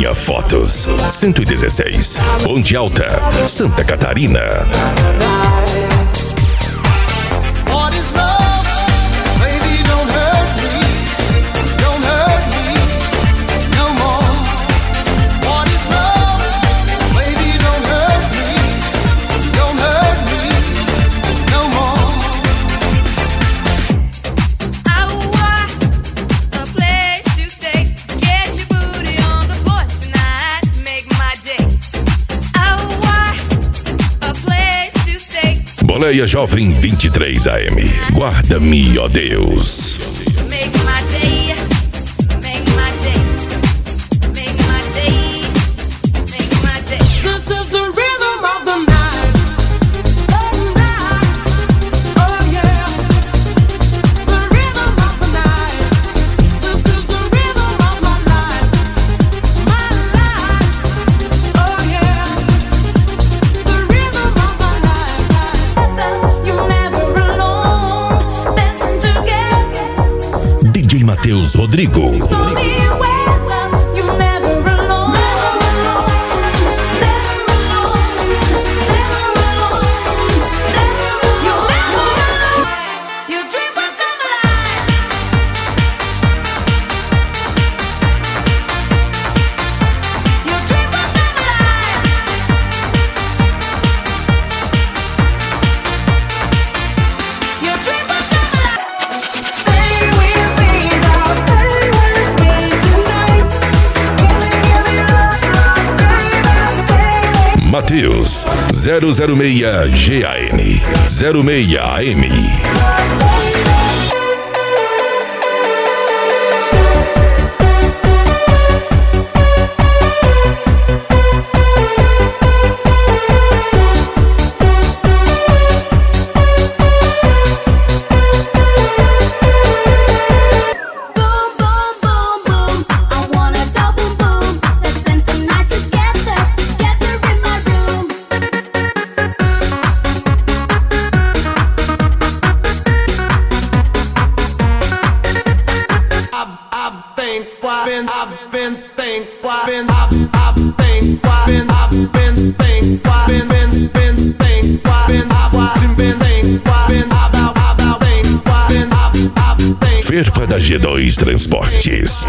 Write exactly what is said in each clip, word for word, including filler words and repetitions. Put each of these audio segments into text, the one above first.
Minha Fotos, cento e dezesseis, Ponte Alta, Santa Catarina. Boleia Jovem vinte e três A M. Guarda-me, ó Deus. Matheus Rodrigo. Matheus zero zero seis G A N zero seis A M. Ferpa da G dois Transportes.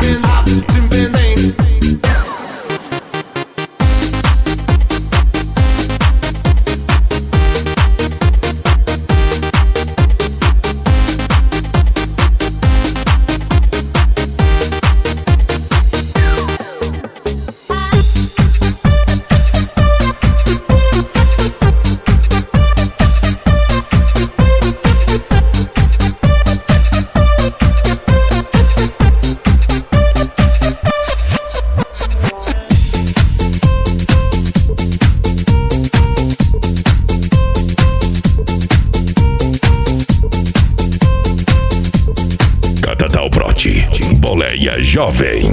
Boleia Jovem.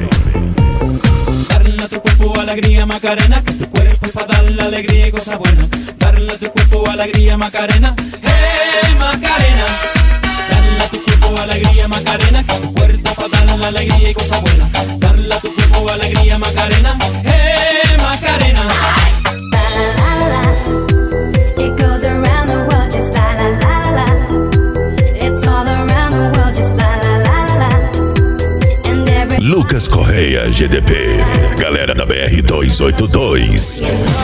Darle a tu cuerpo alegría Macarena, que tu cuerpo es para darle alegría y cosas buenas. Darle a tu cuerpo alegría Macarena, hey Macarena. Darle a tu cuerpo alegría Macarena, que tu cuerpo es para darle alegría y cosas buenas. Darle a tu cuerpo alegría Macarena, hey Macarena. Lucas Correia G D P. Galera da B R duzentos e oitenta e dois.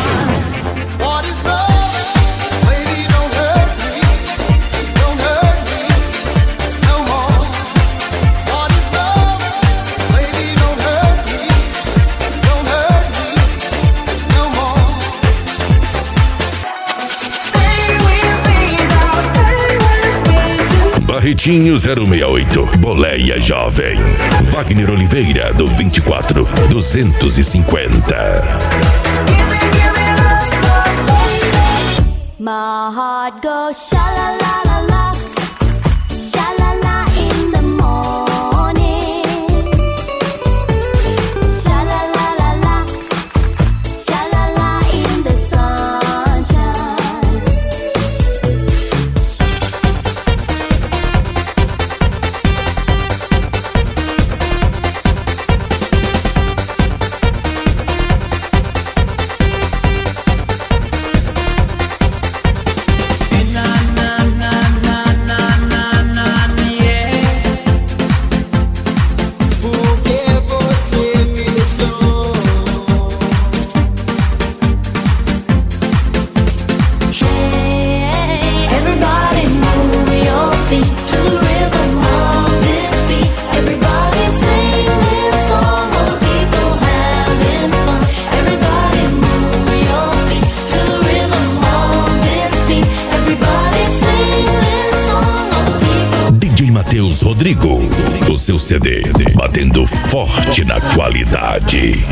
Barretinho zero seis oito, Boleia Jovem. Wagner Oliveira, do vinte e quatro, duzentos e cinquenta. My heart goes sha-la-la-la-la, sha-la-la in the morning, sha-la-la-la-la, sha-la-la in the sunshine. Matheus Rodrigo, o seu C D, batendo forte na qualidade.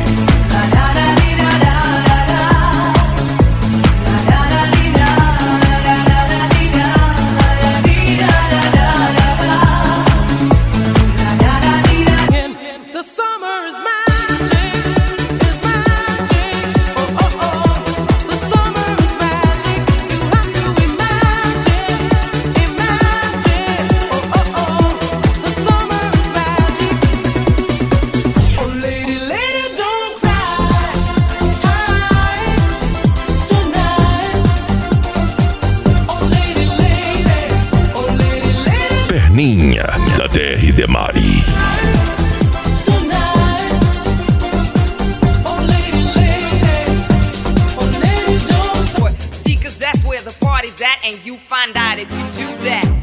Perninha, da T R Demari. See, cause that's where the party's at, and you find out if you do that.